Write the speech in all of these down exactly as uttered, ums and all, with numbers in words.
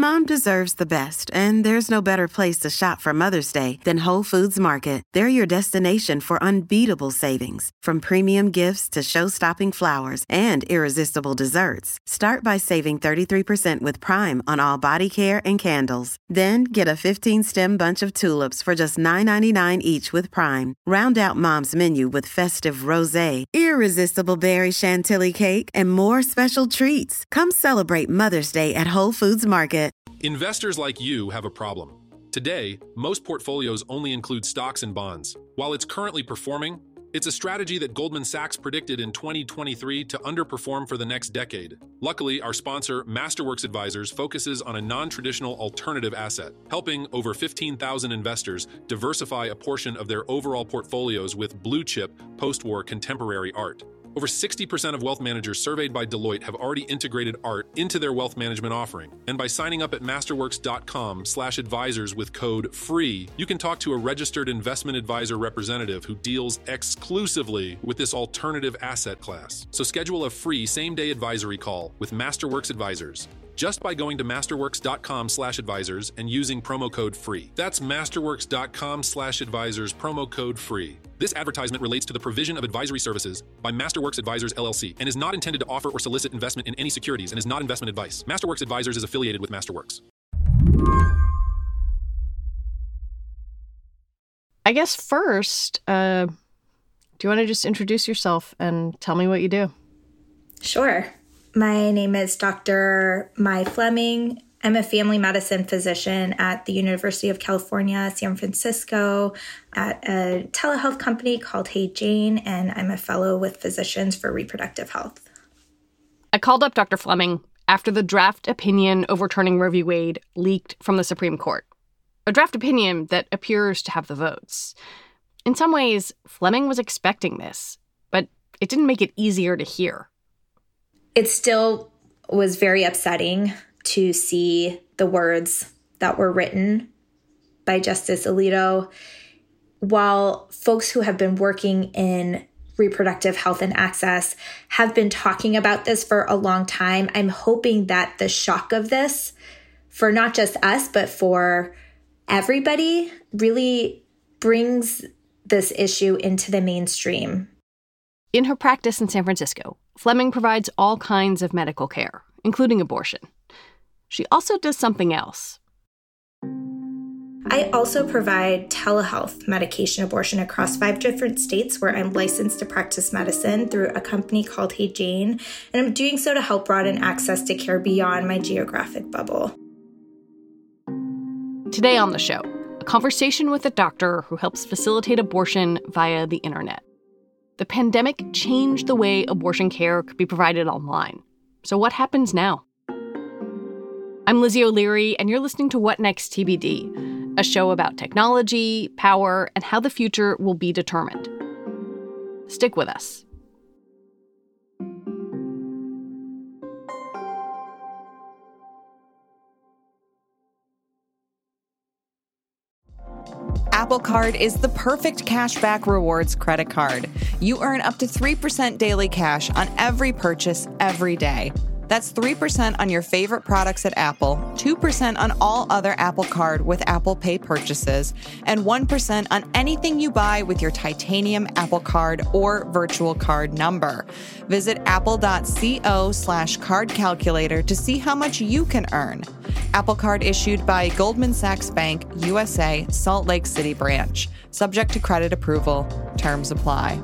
Mom deserves the best, and there's no better place to shop for Mother's Day than Whole Foods Market. They're your destination for unbeatable savings, from premium gifts to show-stopping flowers and irresistible desserts. Start by saving thirty-three percent with Prime on all body care and candles. Then get a fifteen-stem bunch of tulips for just nine ninety-nine each with Prime. Round out Mom's menu with festive rosé, irresistible berry chantilly cake, and more special treats. Come celebrate Mother's Day at Whole Foods Market. Investors like you have a problem. Today, most portfolios only include stocks and bonds. While it's currently performing, it's a strategy that Goldman Sachs predicted in twenty twenty-three to underperform for the next decade. Luckily, our sponsor, Masterworks Advisors, focuses on a non-traditional alternative asset, helping over fifteen thousand investors diversify a portion of their overall portfolios with blue-chip, post-war contemporary art. Over sixty percent of wealth managers surveyed by Deloitte have already integrated art into their wealth management offering. And by signing up at masterworks.com slash advisors with code FREE, you can talk to a registered investment advisor representative who deals exclusively with this alternative asset class. So schedule a free same-day advisory call with Masterworks Advisors just by going to masterworks.com slash advisors and using promo code FREE. That's masterworks.com slash advisors, promo code FREE. This advertisement relates to the provision of advisory services by Masterworks Advisors, L L C, and is not intended to offer or solicit investment in any securities and is not investment advice. Masterworks Advisors is affiliated with Masterworks. I guess first, uh, do you want to just introduce yourself and tell me what you do? Sure. My name is Doctor Mai Fleming. I'm a family medicine physician at the University of California, San Francisco, at a telehealth company called Hey Jane, and I'm a fellow with Physicians for Reproductive Health. I called up Doctor Fleming after the draft opinion overturning Roe v. Wade leaked from the Supreme Court. A draft opinion that appears to have the votes. In some ways, Fleming was expecting this, but it didn't make it easier to hear. It still was very upsetting to see the words that were written by Justice Alito. While folks who have been working in reproductive health and access have been talking about this for a long time, I'm hoping that the shock of this, for not just us, but for everybody, really brings this issue into the mainstream. In her practice in San Francisco, Fleming provides all kinds of medical care, including abortion. She also does something else. I also provide telehealth medication abortion across five different states where I'm licensed to practice medicine through a company called Hey Jane, and I'm doing so to help broaden access to care beyond my geographic bubble. Today on the show, a conversation with a doctor who helps facilitate abortion via the internet. The pandemic changed the way abortion care could be provided online. So what happens now? I'm Lizzie O'Leary, and you're listening to What Next T B D, a show about technology, power, and how the future will be determined. Stick with us. Apple Card is the perfect cashback rewards credit card. You earn up to three percent daily cash on every purchase every day. That's three percent on your favorite products at Apple, two percent on all other Apple Card with Apple Pay purchases, and one percent on anything you buy with your titanium Apple Card or virtual card number. Visit apple.co slash card calculator to see how much you can earn. Apple Card issued by Goldman Sachs Bank, U S A, Salt Lake City branch. Subject to credit approval. Terms apply.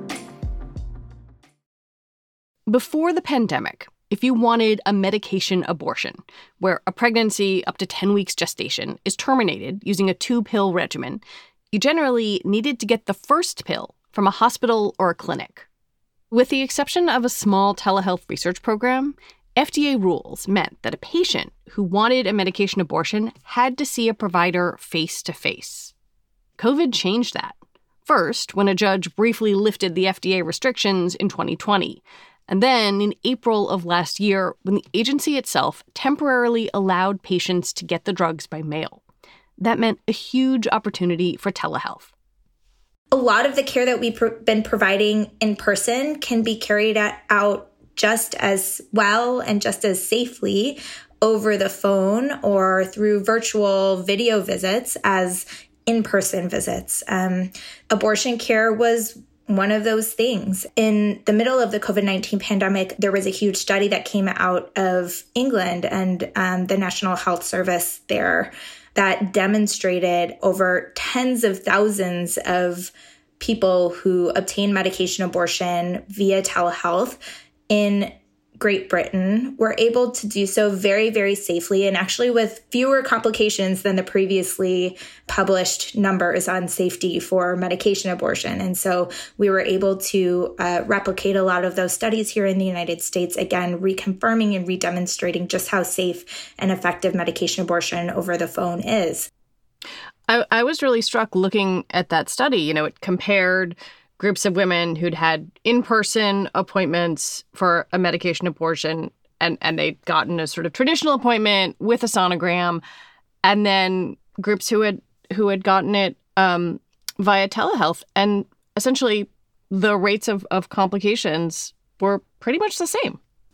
Before the pandemic, if you wanted a medication abortion, where a pregnancy up to ten weeks gestation is terminated using a two-pill regimen, you generally needed to get the first pill from a hospital or a clinic. With the exception of a small telehealth research program, F D A rules meant that a patient who wanted a medication abortion had to see a provider face-to-face. COVID changed that. First, when a judge briefly lifted the F D A restrictions in twenty twenty, and then in April of last year, when the agency itself temporarily allowed patients to get the drugs by mail. That meant a huge opportunity for telehealth. A lot of the care that we've pro- been providing in person can be carried out just as well and just as safely over the phone or through virtual video visits as in-person visits. Um, abortion care was one of those things. In the middle of the COVID nineteen pandemic, there was a huge study that came out of England and um, the National Health Service there that demonstrated over tens of thousands of people who obtain medication abortion via telehealth in Great Britain were able to do so very, very safely and actually with fewer complications than the previously published numbers on safety for medication abortion. And so we were able to uh, replicate a lot of those studies here in the United States, again, reconfirming and redemonstrating just how safe and effective medication abortion over the phone is. I, I was really struck looking at that study. You know, it compared groups of women who'd had in-person appointments for a medication abortion, and, and they'd gotten a sort of traditional appointment with a sonogram, and then groups who had who had gotten it um, via telehealth. And essentially, the rates of, of complications were pretty much the same.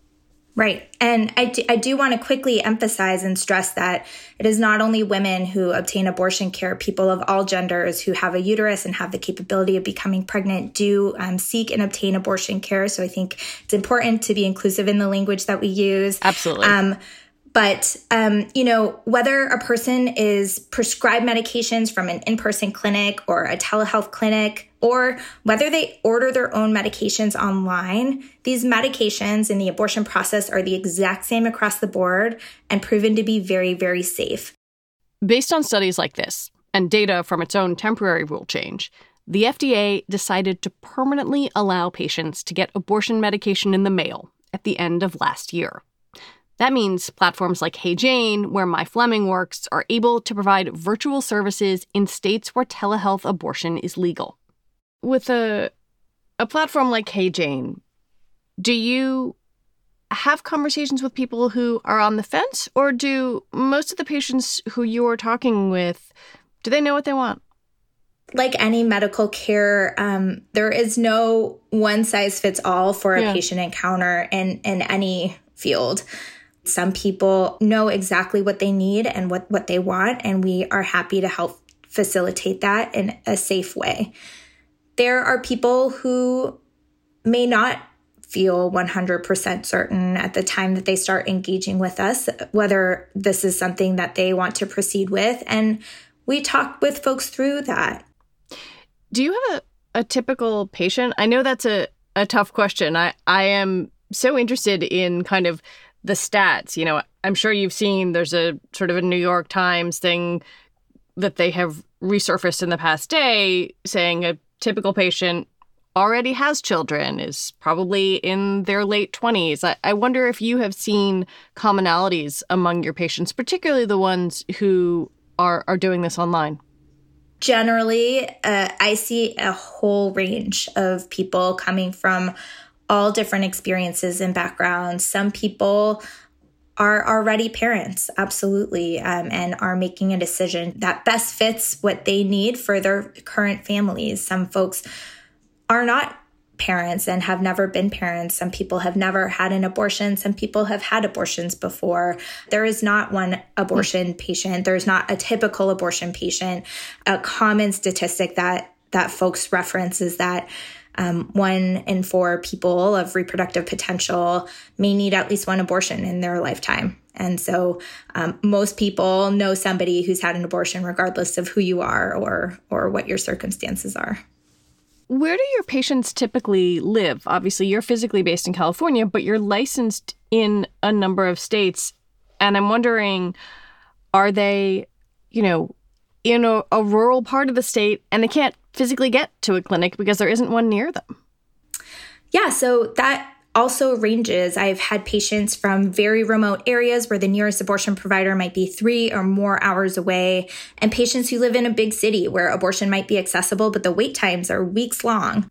Right. And I do, I do want to quickly emphasize and stress that it is not only women who obtain abortion care. People of all genders who have a uterus and have the capability of becoming pregnant do um, seek and obtain abortion care. So I think it's important to be inclusive in the language that we use. Absolutely. Um, But, um, you know, whether a person is prescribed medications from an in-person clinic or a telehealth clinic, or whether they order their own medications online, these medications in the abortion process are the exact same across the board and proven to be very, very safe. Based on studies like this and data from its own temporary rule change, the F D A decided to permanently allow patients to get abortion medication in the mail at the end of last year. That means platforms like Hey Jane, where My Fleming works, are able to provide virtual services in states where telehealth abortion is legal. With a a platform like Hey Jane, do you have conversations with people who are on the fence, or do most of the patients who you're talking with, do they know what they want? Like any medical care, um, there is no one size fits all for a yeah. patient encounter in, in any field. Some people know exactly what they need and what, what they want, and we are happy to help facilitate that in a safe way. There are people who may not feel one hundred percent certain at the time that they start engaging with us, whether this is something that they want to proceed with, and we talk with folks through that. Do you have a, a typical patient? I know that's a, a tough question. I, I am so interested in kind of the stats. You know, I'm sure you've seen there's a sort of a New York Times thing that they have resurfaced in the past day saying a typical patient already has children, is probably in their late twenties. I, I wonder if you have seen commonalities among your patients, particularly the ones who are, are doing this online. Generally, uh, I see a whole range of people coming from all different experiences and backgrounds. Some people are already parents, absolutely, um, and are making a decision that best fits what they need for their current families. Some folks are not parents and have never been parents. Some people have never had an abortion. Some people have had abortions before. There is not one abortion patient. There's not a typical abortion patient. A common statistic that that folks reference is that Um, one in four people of reproductive potential may need at least one abortion in their lifetime. And so um, most people know somebody who's had an abortion, regardless of who you are or or what your circumstances are. Where do your patients typically live? Obviously, you're physically based in California, but you're licensed in a number of states. And I'm wondering, are they, you know, in a, a rural part of the state and they can't physically get to a clinic because there isn't one near them? Yeah, so that also ranges. I've had patients from very remote areas where the nearest abortion provider might be three or more hours away, and patients who live in a big city where abortion might be accessible, but the wait times are weeks long.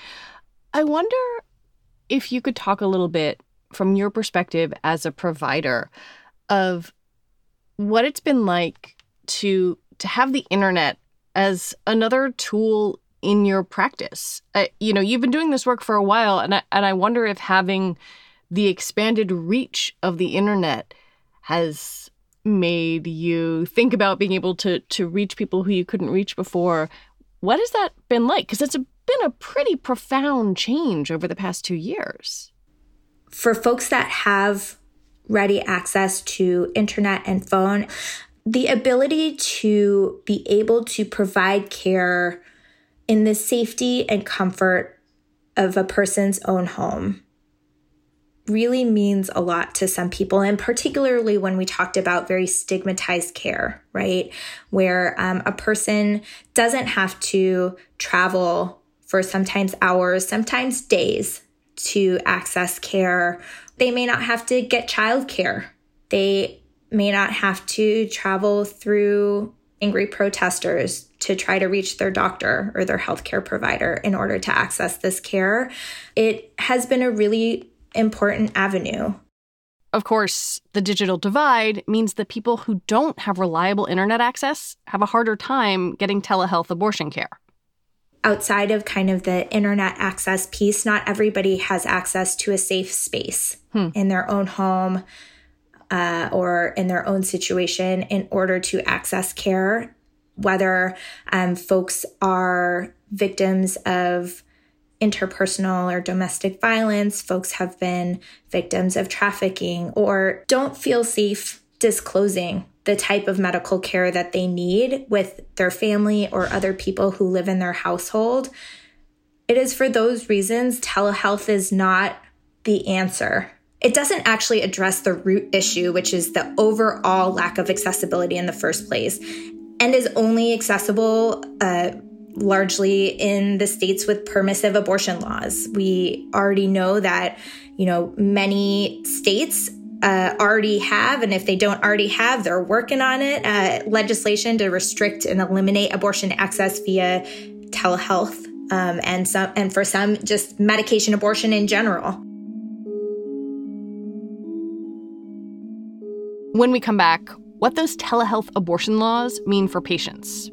I wonder if you could talk a little bit from your perspective as a provider of what it's been like to to have the internet as another tool in your practice. Uh, you know, you've been doing this work for a while, and I, and I wonder if having the expanded reach of the internet has made you think about being able to to reach people who you couldn't reach before. What has that been like? Because it's a, been a pretty profound change over the past two years. For folks that have ready access to internet and phone, the ability to be able to provide care in the safety and comfort of a person's own home really means a lot to some people, and particularly when we talked about very stigmatized care, right? Where um, a person doesn't have to travel for sometimes hours, sometimes days to access care. They may not have to get childcare. They may not have to travel through angry protesters to try to reach their doctor or their healthcare provider in order to access this care. It has been a really important avenue. Of course, the digital divide means that people who don't have reliable internet access have a harder time getting telehealth abortion care. Outside of kind of the internet access piece, not everybody has access to a safe space hmm. in their own home uh, or in their own situation in order to access care, whether um, folks are victims of interpersonal or domestic violence, folks have been victims of trafficking, or don't feel safe disclosing the type of medical care that they need with their family or other people who live in their household. It is for those reasons telehealth is not the answer. It doesn't actually address the root issue, which is the overall lack of accessibility in the first place, and is only accessible uh, largely in the states with permissive abortion laws. We already know that, you know, many states uh, already have, and if they don't already have, they're working on it, uh, legislation to restrict and eliminate abortion access via telehealth, um, and some, and for some, just medication abortion in general. When we come back, what those telehealth abortion laws mean for patients.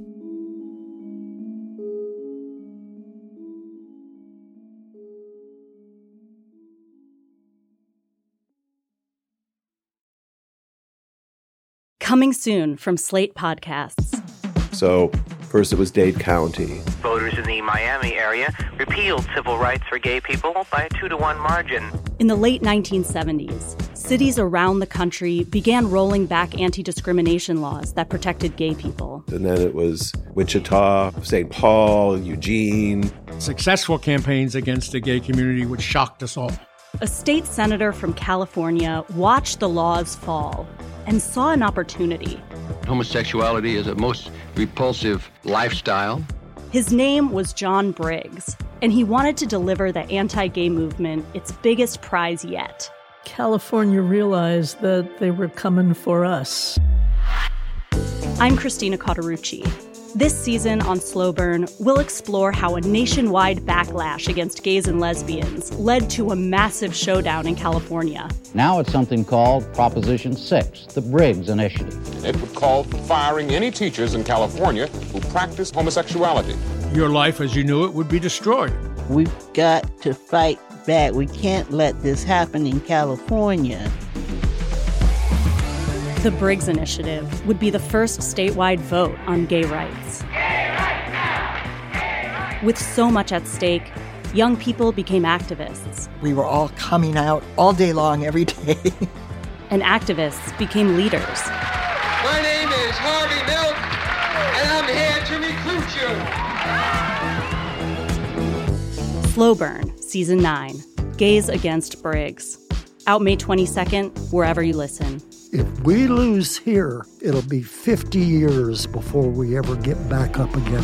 Coming soon from Slate Podcasts. So, first it was Dade County. Voters in the Miami area repealed civil rights for gay people by a two to one margin. In the late nineteen seventies, cities around the country began rolling back anti-discrimination laws that protected gay people. And then it was Wichita, Saint Paul, Eugene. Successful campaigns against the gay community, which shocked us all. A state senator from California watched the laws fall and saw an opportunity. Homosexuality is a most repulsive lifestyle. His name was John Briggs, and he wanted to deliver the anti-gay movement its biggest prize yet. California realized that they were coming for us. I'm Christina Cauterucci. This season on Slow Burn, we'll explore how a nationwide backlash against gays and lesbians led to a massive showdown in California. Now it's something called Proposition six, the Briggs Initiative. It would call for firing any teachers in California who practice homosexuality. Your life as you knew it would be destroyed. We've got to fight back. We can't let this happen in California. The Briggs Initiative would be the first statewide vote on gay rights. Gay rights now! Gay rights! With so much at stake, young people became activists. We were all coming out all day long, every day. And activists became leaders. My name is Harvey Milk, and I'm here to recruit you. Slow Burn, Season nine, Gays Against Briggs. Out May twenty-second, wherever you listen. If we lose here, it'll be fifty years before we ever get back up again.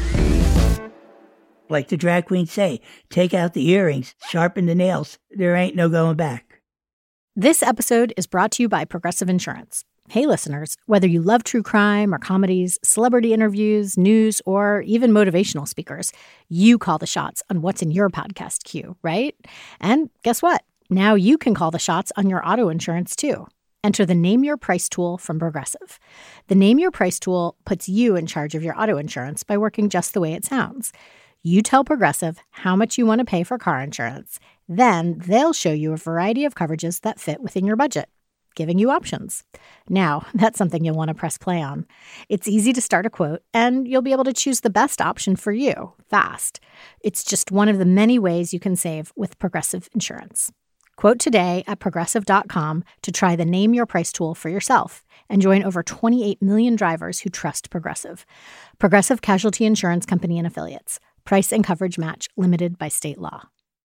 Like the drag queens say, take out the earrings, sharpen the nails. There ain't no going back. This episode is brought to you by Progressive Insurance. Hey, listeners, whether you love true crime or comedies, celebrity interviews, news, or even motivational speakers, you call the shots on what's in your podcast queue, right? And guess what? Now you can call the shots on your auto insurance, too. Enter the Name Your Price tool from Progressive. The Name Your Price tool puts you in charge of your auto insurance by working just the way it sounds. You tell Progressive how much you want to pay for car insurance. Then they'll show you a variety of coverages that fit within your budget. giving you options. Now, that's something you'll want to press play on. It's easy to start a quote, and you'll be able to choose the best option for you fast. It's just one of the many ways you can save with Progressive Insurance. Quote today at progressive dot com to try the Name Your Price tool for yourself and join over twenty-eight million drivers who trust Progressive. Progressive Casualty Insurance Company and Affiliates. Price and coverage match limited by state law.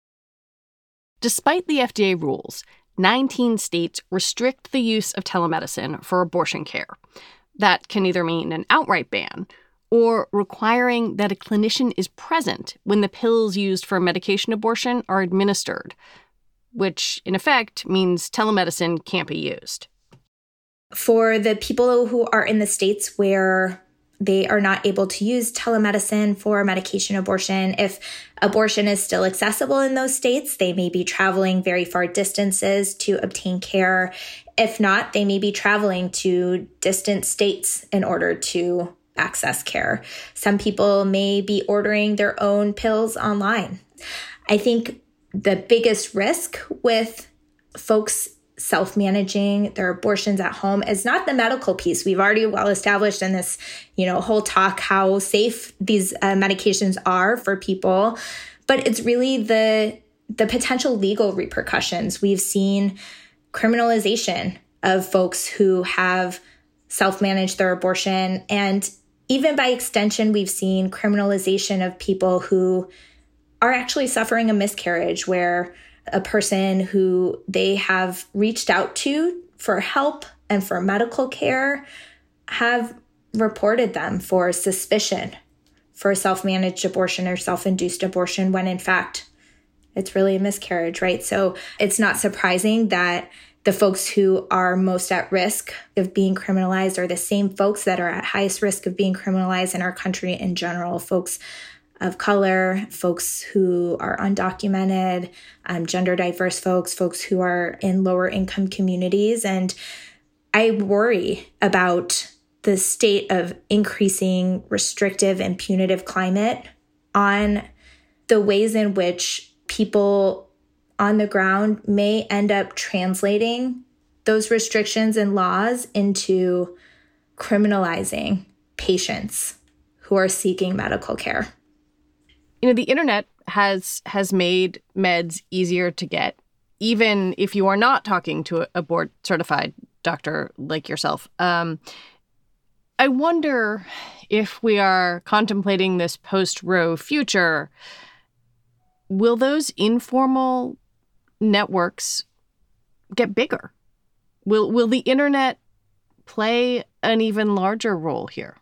Despite the F D A rules, nineteen states restrict the use of telemedicine for abortion care. That can either mean an outright ban or requiring that a clinician is present when the pills used for medication abortion are administered, which in effect means telemedicine can't be used. For the people who are in the states where they are not able to use telemedicine for medication abortion, if abortion is still accessible in those states, they may be traveling very far distances to obtain care. If not, they may be traveling to distant states in order to access care. Some people may be ordering their own pills online. I think the biggest risk with folks self-managing their abortions at home is not the medical piece. We've already well established in this, you know, whole talk how safe these uh, medications are for people, but it's really the the potential legal repercussions. We've seen criminalization of folks who have self-managed their abortion, and even by extension, we've seen criminalization of people who are actually suffering a miscarriage, where a person who they have reached out to for help and for medical care have reported them for suspicion for self-managed abortion or self-induced abortion, when in fact it's really a miscarriage, right? So it's not surprising that the folks who are most at risk of being criminalized are the same folks that are at highest risk of being criminalized in our country in general, folks of color, folks who are undocumented, um, gender diverse folks, folks who are in lower income communities. And I worry about the state of increasing restrictive and punitive climate on the ways in which people on the ground may end up translating those restrictions and laws into criminalizing patients who are seeking medical care. You know, the internet has has made meds easier to get, even if you are not talking to a board-certified doctor like yourself. Um, I wonder if we are contemplating this post-Roe future, will those informal networks get bigger? Will will the internet play an even larger role here?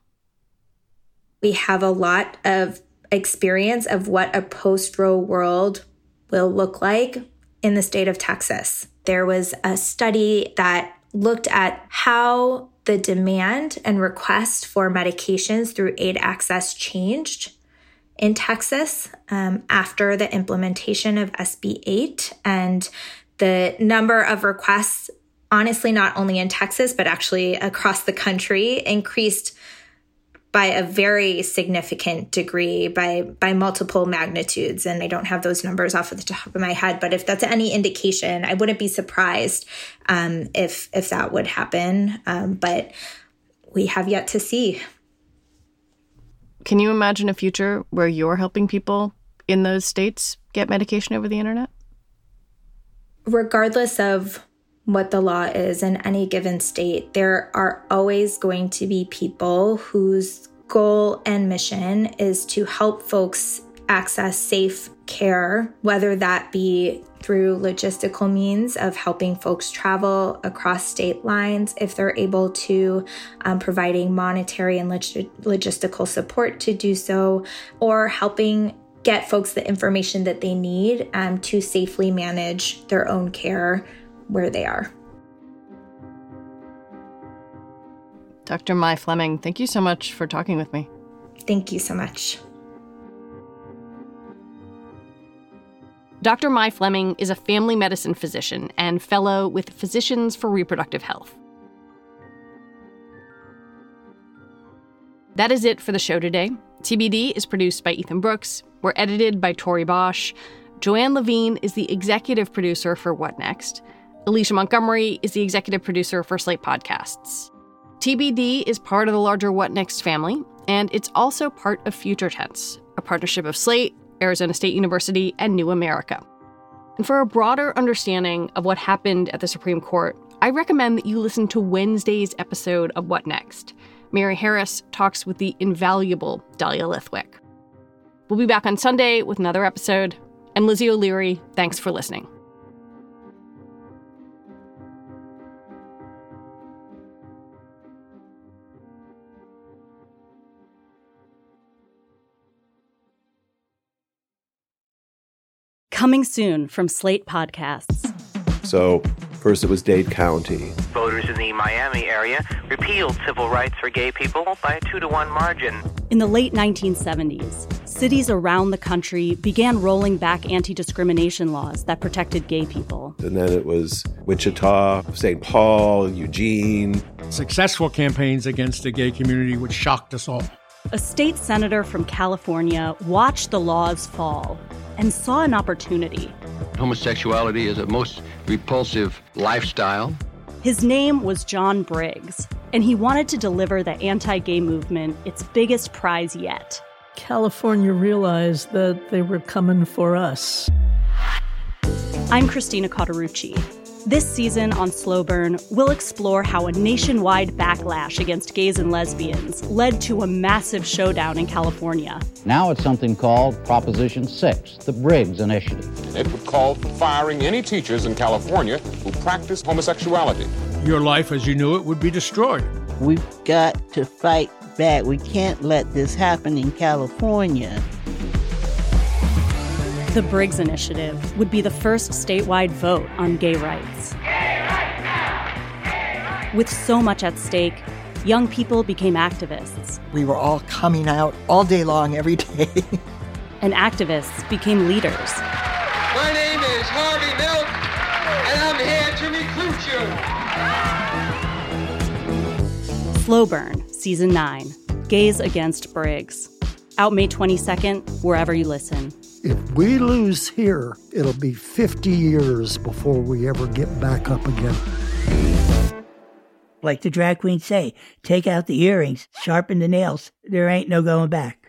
We have a lot of experience of what a post-Roe world will look like in the state of Texas. There was a study that looked at how the demand and request for medications through aid access changed in Texas um, after the implementation of S B eight. And the number of requests, honestly, not only in Texas, but actually across the country, increased by a very significant degree, by by multiple magnitudes. And I don't have those numbers off of the top of my head, but if that's any indication, I wouldn't be surprised um, if if that would happen. Um, but we have yet to see. Can you imagine a future where you're helping people in those states get medication over the internet? Regardless of what the law is in any given state, there are always going to be people whose goal and mission is to help folks access safe care, whether that be through logistical means of helping folks travel across state lines if they're able to, um, providing monetary and log- logistical support to do so, or helping get folks the information that they need um, to safely manage their own care where they are. Doctor Mai Fleming, thank you so much for talking with me. Thank you so much. Doctor Mai Fleming is a family medicine physician and fellow with Physicians for Reproductive Health. That is it for the show today. T B D is produced by Ethan Brooks. We're edited by Tori Bosch. Joanne Levine is the executive producer for What Next. Alicia Montgomery is the executive producer for Slate Podcasts. T B D is part of the larger What Next family, and it's also part of Future Tense, a partnership of Slate, Arizona State University, and New America. And for a broader understanding of what happened at the Supreme Court, I recommend that you listen to Wednesday's episode of What Next. Mary Harris talks with the invaluable Dahlia Lithwick. We'll be back on Sunday with another episode. And Lizzie O'Leary, thanks for listening. Coming soon from Slate Podcasts. So first it was Dade County. Voters in the Miami area repealed civil rights for gay people by a two to one margin. In the late nineteen seventies, cities around the country began rolling back anti-discrimination laws that protected gay people. And then it was Wichita, Saint Paul, Eugene. Successful campaigns against the gay community, which shocked us all. A state senator from California watched the laws fall and saw an opportunity. Homosexuality is a most repulsive lifestyle. His name was John Briggs, and he wanted to deliver the anti-gay movement its biggest prize yet. California realized that they were coming for us. I'm Christina Cauterucci. This season on Slow Burn, we'll explore how a nationwide backlash against gays and lesbians led to a massive showdown in California. Now it's something called Proposition six, the Briggs Initiative. It would call for firing any teachers in California who practice homosexuality. Your life as you knew it would be destroyed. We've got to fight back. We can't let this happen in California. The Briggs Initiative would be the first statewide vote on gay rights. Gay rights now! Gay rights! With so much at stake, young people became activists. We were all coming out all day long, every day. And activists became leaders. My name is Harvey Milk, and I'm here to recruit you. Slow Burn, Season nine, Gays Against Briggs. Out May twenty-second, wherever you listen. If we lose here, it'll be fifty years before we ever get back up again. Like the drag queens say, take out the earrings, sharpen the nails. There ain't no going back.